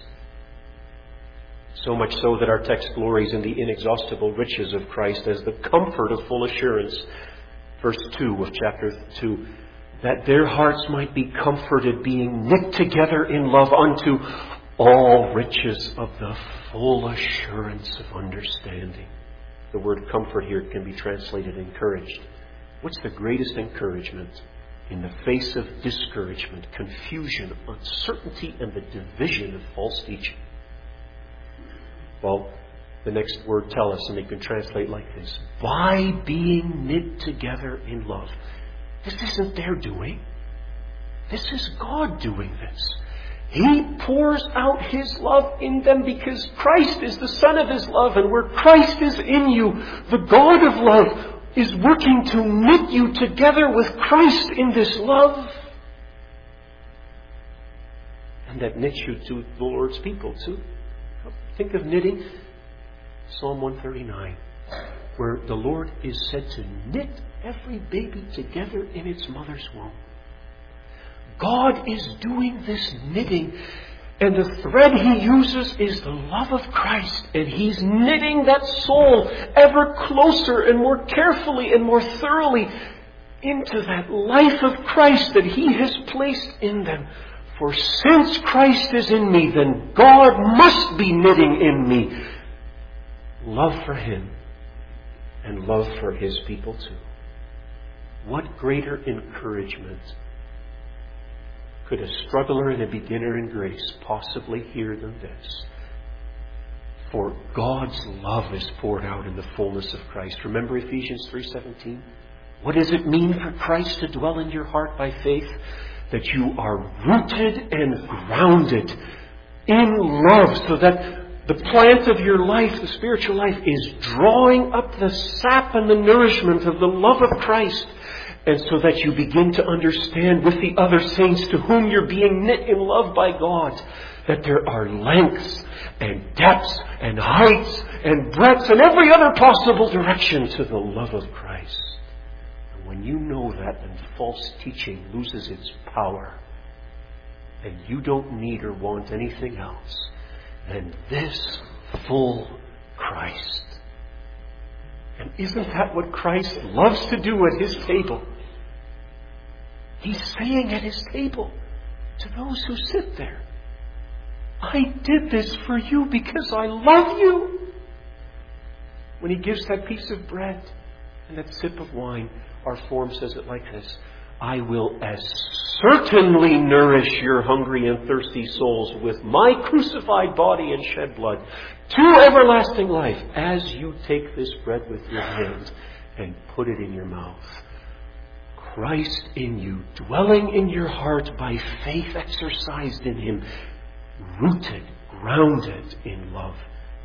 So much so that our text glories in the inexhaustible riches of Christ as the comfort of full assurance. Verse two of chapter two. That their hearts might be comforted, being knit together in love unto all riches of the full assurance of understanding. The word comfort here can be translated encouraged. What's the greatest encouragement in the face of discouragement, confusion, uncertainty, and the division of false teaching? Well, the next word tell us, and they can translate like this: by being knit together in love. This isn't their doing. This is God doing this. He pours out His love in them because Christ is the Son of His love, and where Christ is in you, the God of love is working to knit you together with Christ in this love. And that knits you to the Lord's people too. Think of knitting. Psalm one thirty-nine, where the Lord is said to knit every baby together in its mother's womb. God is doing this knitting, and the thread He uses is the love of Christ, and He's knitting that soul ever closer and more carefully and more thoroughly into that life of Christ that He has placed in them. For since Christ is in me, then God must be knitting in me love for Him and love for His people too. What greater encouragement could a struggler and a beginner in grace possibly hear than this? For God's love is poured out in the fullness of Christ. Remember Ephesians three seventeen? What does it mean for Christ to dwell in your heart by faith? That you are rooted and grounded in love, so that the plant of your life, the spiritual life, is drawing up the sap and the nourishment of the love of Christ. And so that you begin to understand with the other saints to whom you're being knit in love by God, that there are lengths and depths and heights and breadths and every other possible direction to the love of Christ. And when you know that, then false teaching loses its power, and you don't need or want anything else than this full Christ. And isn't that what Christ loves to do at His table? He's saying at His table to those who sit there, I did this for you because I love you. When He gives that piece of bread and that sip of wine, our form says it like this: I will as certainly nourish your hungry and thirsty souls with my crucified body and shed blood to everlasting life, as you take this bread with your hand and put it in your mouth. Christ in you, dwelling in your heart by faith exercised in Him, rooted, grounded in love.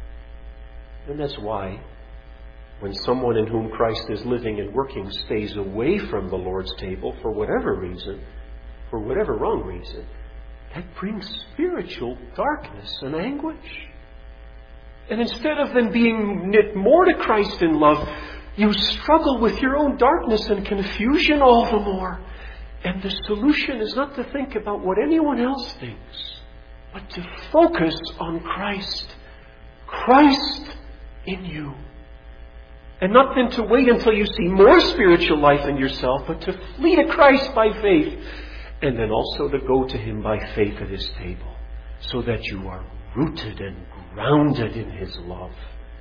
And that's why when someone in whom Christ is living and working stays away from the Lord's table for whatever reason, for whatever wrong reason, that brings spiritual darkness and anguish. And instead of them being knit more to Christ in love, you struggle with your own darkness and confusion all the more. And the solution is not to think about what anyone else thinks, but to focus on Christ. Christ in you. And not then to wait until you see more spiritual life in yourself, but to flee to Christ by faith. And then also to go to Him by faith at His table, so that you are rooted and grounded in His love.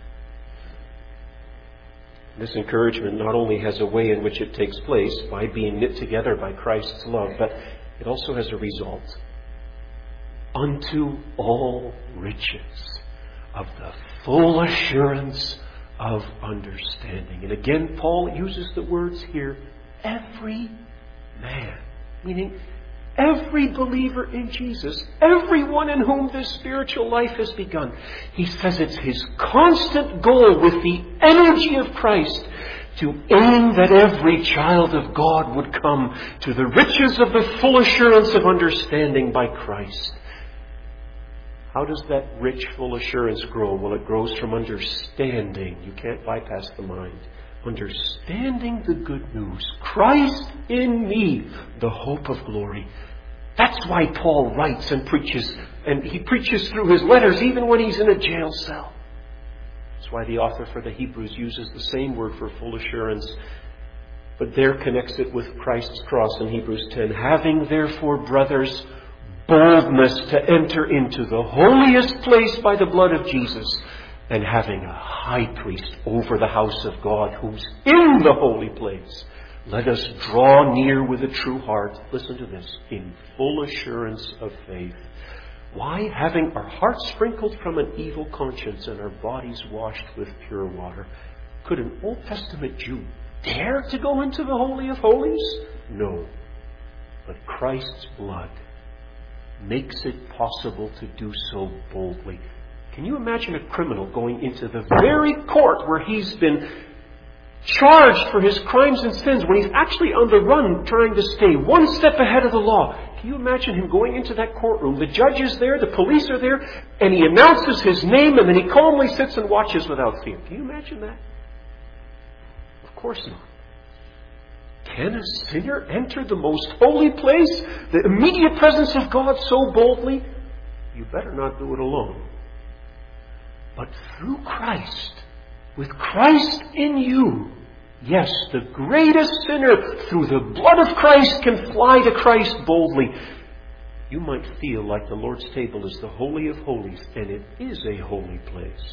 This encouragement not only has a way in which it takes place by being knit together by Christ's love, but it also has a result. Unto all riches of the full assurance of understanding. And again, Paul uses the words here, every man, meaning every believer in Jesus, everyone in whom this spiritual life has begun. He says it's his constant goal with the energy of Christ to aim that every child of God would come to the riches of the full assurance of understanding by Christ. How does that rich, full assurance grow? Well, it grows from understanding. You can't bypass the mind. Understanding the good news. Christ in me, the hope of glory. That's why Paul writes and preaches. And he preaches through his letters even when he's in a jail cell. That's why the author for the Hebrews uses the same word for full assurance, but there connects it with Christ's cross in Hebrews ten. Having therefore, brothers, boldness to enter into the holiest place by the blood of Jesus, and having a high priest over the house of God who's in the holy place, let us draw near with a true heart, listen to this, in full assurance of faith. Why? Having our hearts sprinkled from an evil conscience and our bodies washed with pure water. Could an Old Testament Jew dare to go into the Holy of Holies? No. But Christ's blood makes it possible to do so boldly. Can you imagine a criminal going into the very court where he's been charged for his crimes and sins, when he's actually on the run trying to stay one step ahead of the law? Can you imagine him going into that courtroom? The judge is there, the police are there, and he announces his name, and then he calmly sits and watches without fear. Can you imagine that? Of course not. Can a sinner enter the most holy place, the immediate presence of God, so boldly? You better not do it alone. But through Christ, with Christ in you, yes, the greatest sinner through the blood of Christ can fly to Christ boldly. You might feel like the Lord's table is the Holy of Holies, and it is a holy place.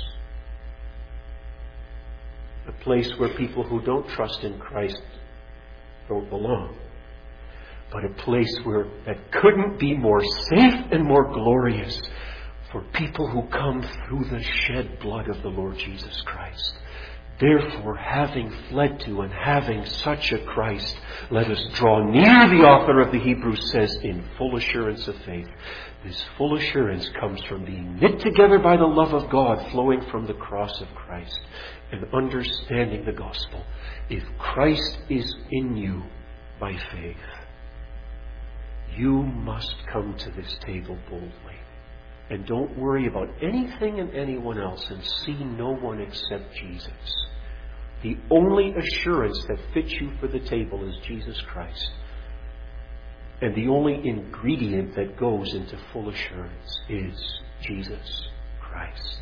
A place where people who don't trust in Christ don't belong. But a place where that couldn't be more safe and more glorious for people who come through the shed blood of the Lord Jesus Christ. Therefore, having fled to and having such a Christ, let us draw near, the author of the Hebrews says, in full assurance of faith. This full assurance comes from being knit together by the love of God flowing from the cross of Christ and understanding the gospel. If Christ is in you by faith, you must come to this table boldly. And don't worry about anything and anyone else, and see no one except Jesus. The only assurance that fits you for the table is Jesus Christ. And the only ingredient that goes into full assurance is Jesus Christ.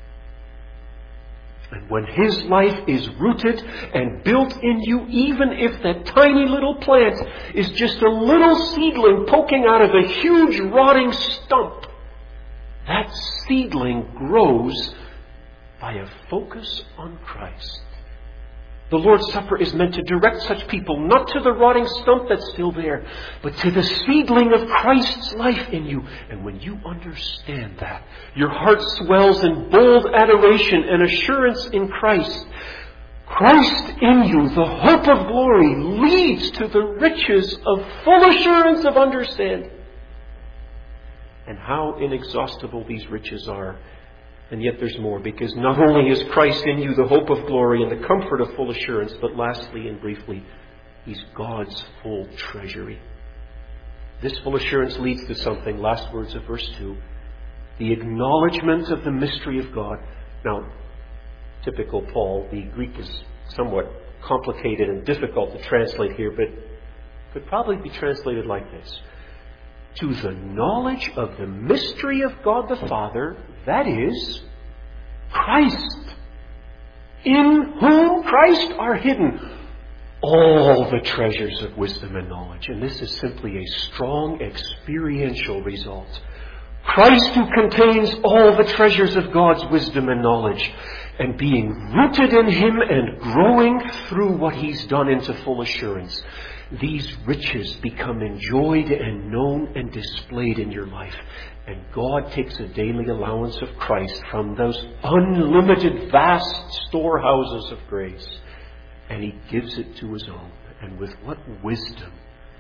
And when His life is rooted and built in you, even if that tiny little plant is just a little seedling poking out of a huge rotting stump, that seedling grows by a focus on Christ. The Lord's Supper is meant to direct such people not to the rotting stump that's still there, but to the seedling of Christ's life in you. And when you understand that, your heart swells in bold adoration and assurance in Christ. Christ in you, the hope of glory, leads to the riches of full assurance of understanding. And how inexhaustible these riches are. And yet there's more, because not only is Christ in you the hope of glory and the comfort of full assurance, but lastly and briefly, He's God's full treasury. This full assurance leads to something. Last words of verse two. The acknowledgement of the mystery of God. Now, typical Paul, the Greek is somewhat complicated and difficult to translate here, but could probably be translated like this. To the knowledge of the mystery of God the Father, that is, Christ, in whom Christ are hidden all the treasures of wisdom and knowledge. And this is simply a strong experiential result. Christ, who contains all the treasures of God's wisdom and knowledge, and being rooted in Him and growing through what He's done into full assurance, these riches become enjoyed and known and displayed in your life. And God takes a daily allowance of Christ from those unlimited, vast storehouses of grace, and He gives it to His own. And with what wisdom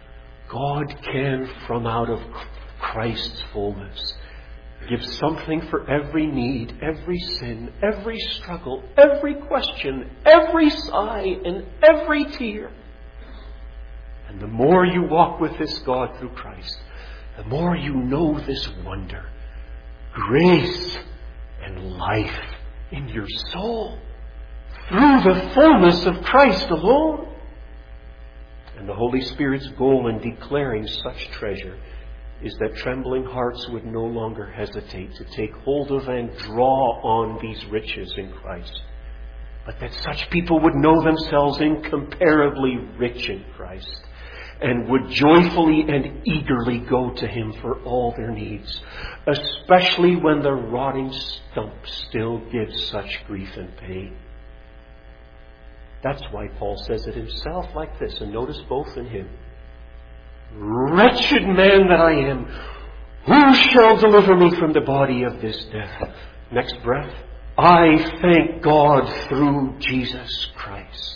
God can, from out of Christ's fullness, give something for every need, every sin, every struggle, every question, every sigh, and every tear. And the more you walk with this God through Christ, the more you know this wonder, grace and life in your soul through the fullness of Christ alone. And the Holy Spirit's goal in declaring such treasure is that trembling hearts would no longer hesitate to take hold of and draw on these riches in Christ, but that such people would know themselves incomparably rich in Christ and would joyfully and eagerly go to Him for all their needs, especially when the rotting stump still gives such grief and pain. That's why Paul says it himself like this, and notice both in him. Wretched man that I am, who shall deliver me from the body of this death? Next breath, I thank God through Jesus Christ.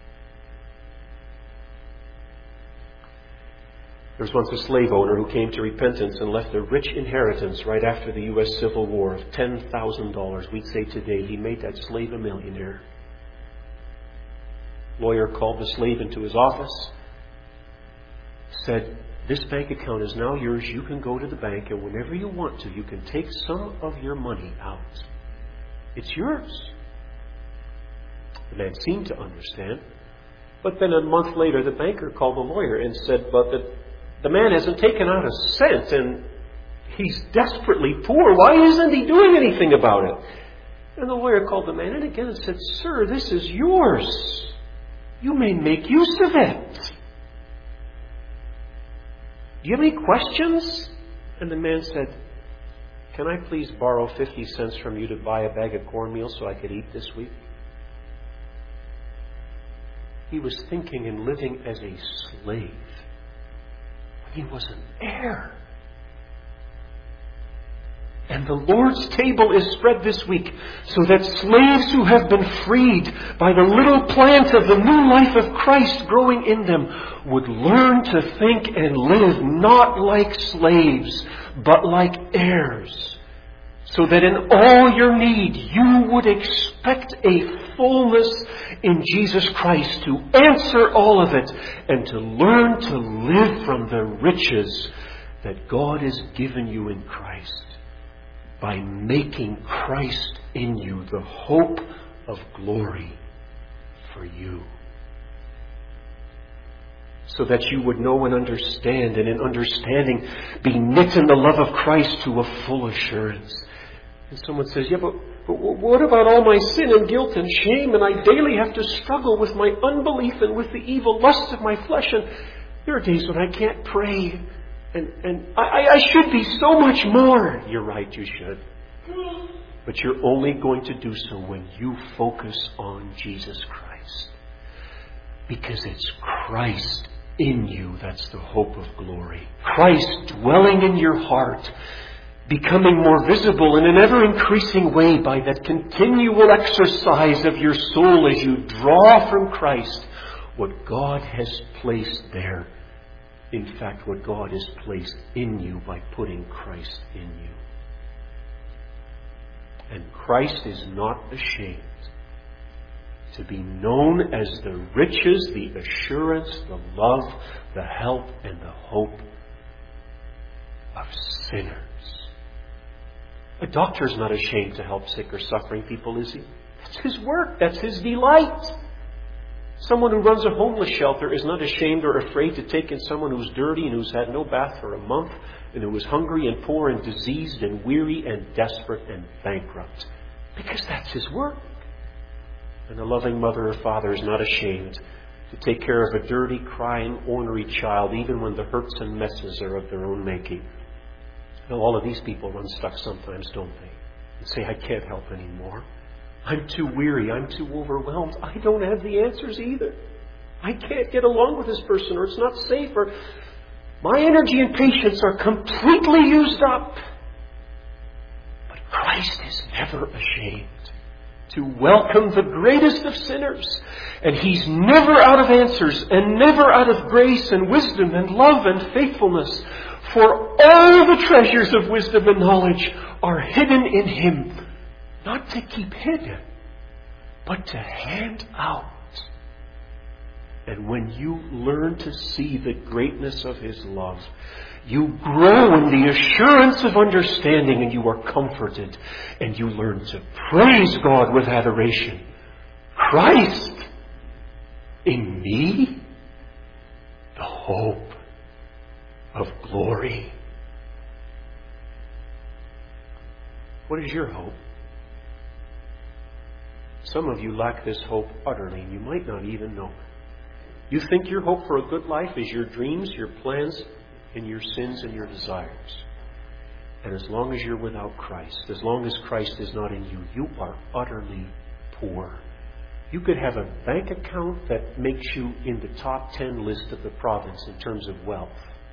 There was once a slave owner who came to repentance and left a rich inheritance right after the U S Civil War of ten thousand dollars. We'd say today he made that slave a millionaire. Lawyer called the slave into his office, said, this bank account is now yours. You can go to the bank, and whenever you want to, you can take some of your money out. It's yours. The man seemed to understand. But then a month later, the banker called the lawyer and said, but the, the man hasn't taken out a cent, and he's desperately poor. Why isn't he doing anything about it? And the lawyer called the man in again and said, sir, this is yours. You may make use of it. Do you have any questions? And the man said, can I please borrow fifty cents from you to buy a bag of cornmeal so I could eat this week? He was thinking and living as a slave. He was an heir. And the Lord's table is spread this week so that slaves who have been freed by the little plant of the new life of Christ growing in them would learn to think and live not like slaves, but like heirs. So that in all your need, you would expect a fullness in Jesus Christ to answer all of it and to learn to live from the riches that God has given you in Christ, by making Christ in you the hope of glory for you. So that you would know and understand, and in understanding be knit in the love of Christ to a full assurance. And someone says, yeah, but, but what about all my sin and guilt and shame? And I daily have to struggle with my unbelief and with the evil lusts of my flesh. And there are days when I can't pray. And, and I, I should be so much more. You're right, you should. But you're only going to do so when you focus on Jesus Christ. Because it's Christ in you that's the hope of glory. Christ dwelling in your heart, becoming more visible in an ever-increasing way by that continual exercise of your soul as you draw from Christ what God has placed there. In fact, what God has placed in you by putting Christ in you. And Christ is not ashamed to be known as the riches, the assurance, the love, the help, and the hope of sinners. A doctor is not ashamed to help sick or suffering people, is he? That's his work. That's his delight. Someone who runs a homeless shelter is not ashamed or afraid to take in someone who's dirty and who's had no bath for a month and who is hungry and poor and diseased and weary and desperate and bankrupt. Because that's his work. And a loving mother or father is not ashamed to take care of a dirty, crying, ornery child even when the hurts and messes are of their own making. Now, all of these people run stuck sometimes, don't they? And say, I can't help anymore. I'm too weary. I'm too overwhelmed. I don't have the answers either. I can't get along with this person, or it's not safe, or my energy and patience are completely used up. But Christ is never ashamed to welcome the greatest of sinners. And He's never out of answers and never out of grace and wisdom and love and faithfulness. For all the treasures of wisdom and knowledge are hidden in Him, not to keep hidden, but to hand out. And when you learn to see the greatness of His love, you grow in the assurance of understanding, and you are comforted, and you learn to praise God with adoration. Christ in me, the hope of glory. What is your hope? Some of you lack this hope utterly, and you might not even know it. You think your hope for a good life is your dreams, your plans, and your sins and your desires. And as long as you're without Christ, as long as Christ is not in you, you are utterly poor. You could have a bank account that makes you in the top ten list of the province in terms of wealth.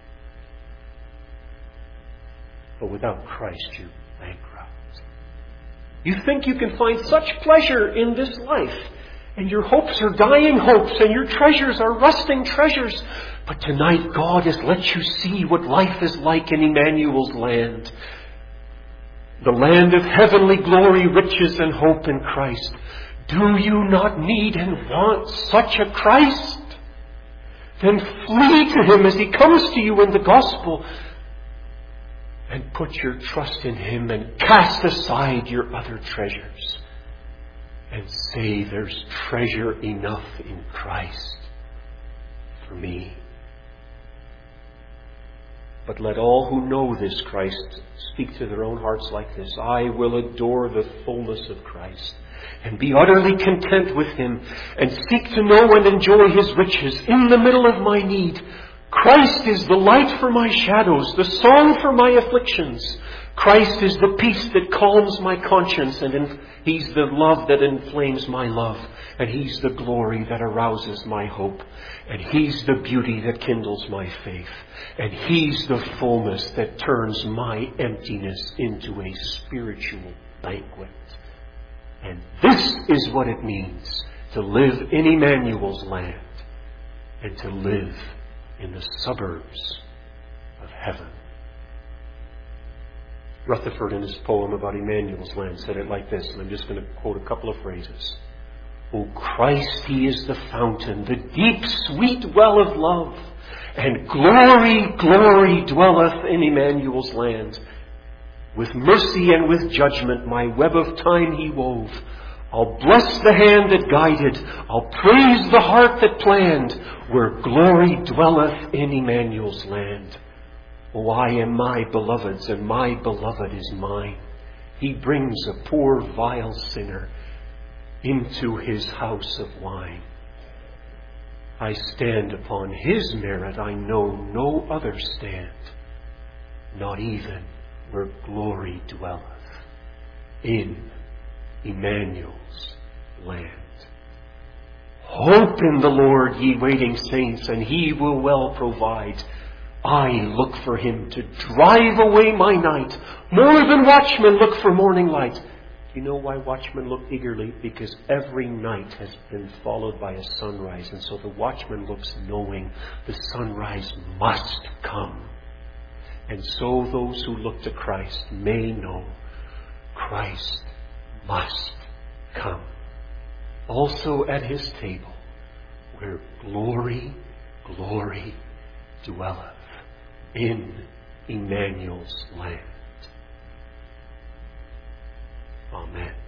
But without Christ, you're bankrupt. You think you can find such pleasure in this life, and your hopes are dying hopes, and your treasures are rusting treasures. But tonight God has let you see what life is like in Emmanuel's land. The land of heavenly glory, riches, and hope in Christ. Do you not need and want such a Christ? Then flee to Him as He comes to you in the gospel, and put your trust in Him and cast aside your other treasures. And say, there's treasure enough in Christ for me. But let all who know this Christ speak to their own hearts like this. I will adore the fullness of Christ and be utterly content with Him, and seek to know and enjoy His riches in the middle of my need. Christ is the light for my shadows, the song for my afflictions. Christ is the peace that calms my conscience, and He's the love that inflames my love, and He's the glory that arouses my hope, and He's the beauty that kindles my faith, and He's the fullness that turns my emptiness into a spiritual banquet. And this is what it means to live in Emmanuel's land and to live in the suburbs of heaven. Rutherford, in his poem about Emmanuel's land, said it like this, and I'm just going to quote a couple of phrases. O Christ, He is the fountain, the deep, sweet well of love, and glory, glory dwelleth in Emmanuel's land. With mercy and with judgment my web of time He wove. I'll bless the hand that guided, I'll praise the heart that planned, where glory dwelleth in Emmanuel's land. Oh, I am my beloved's, and my beloved is mine. He brings a poor vile sinner into His house of wine. I stand upon His merit, I know no other stand, not even where glory dwelleth in Emmanuel's land. Hope in the Lord, ye waiting saints, and He will well provide. I look for Him to drive away my night, more than watchmen look for morning light. Do you know why watchmen look eagerly? Because every night has been followed by a sunrise, and so the watchman looks knowing the sunrise must come. And so those who look to Christ may know Christ must come. Also at His table, where glory, glory dwelleth in Emmanuel's land. Amen.